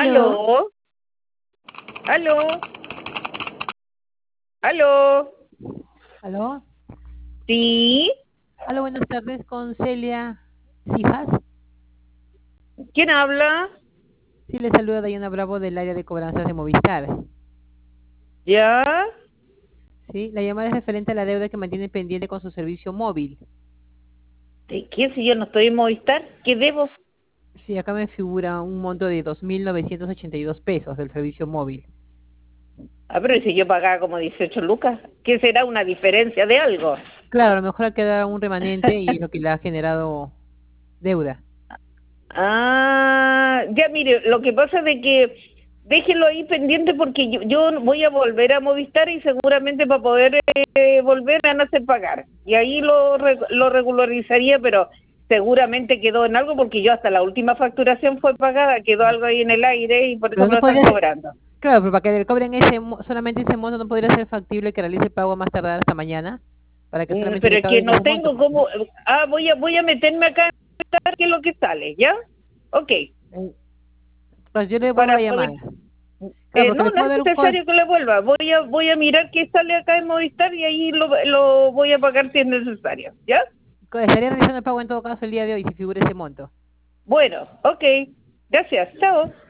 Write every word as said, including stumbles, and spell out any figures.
Aló. Aló, aló, aló, ¿Aló? sí, Aló, buenas tardes con Celia Cijas. ¿quién habla? Sí, le saluda Dayana Bravo del área de cobranzas de Movistar. ¿Ya? Sí, la llamada es referente a la deuda que mantiene pendiente con su servicio móvil. ¿De qué si yo no estoy en Movistar? ¿Qué debo? Sí, acá me figura un monto de dos mil novecientos ochenta y dos pesos del servicio móvil. Ah, pero ¿y si yo pagaba como dieciocho lucas? ¿Qué será una diferencia de algo? Claro, a lo mejor queda un remanente y es lo que le ha generado deuda. Ah, ya mire, lo que pasa es de que déjelo ahí pendiente porque yo, yo voy a volver a Movistar y seguramente para poder eh, volver me van a hacer pagar. Y ahí lo, re- lo regularizaría, pero seguramente quedó en algo porque yo hasta la última facturación fue pagada, quedó algo ahí en el aire y por eso Pero me no lo están podría ser, cobrando. claro, pero para que le cobren ese, mo- solamente ese monto, no podría ser factible que realice el pago más tardar hasta mañana, para que Mm, solamente Pero le es que cobren no ese monto. tengo cómo... Ah, voy a, voy a meterme acá a ver qué es lo que sale, ¿ya? Ok, Eh, Pues yo le devuelvo la para poder... llamada. Claro, Eh, porque no, le no puedo es dar un call. necesario que le vuelva. Voy a voy a mirar qué sale acá en Movistar y ahí lo, lo voy a pagar si es necesario. ¿Ya? Estaría realizando el pago en todo caso el día de hoy si figura ese monto. Bueno, ok. Gracias. Chao.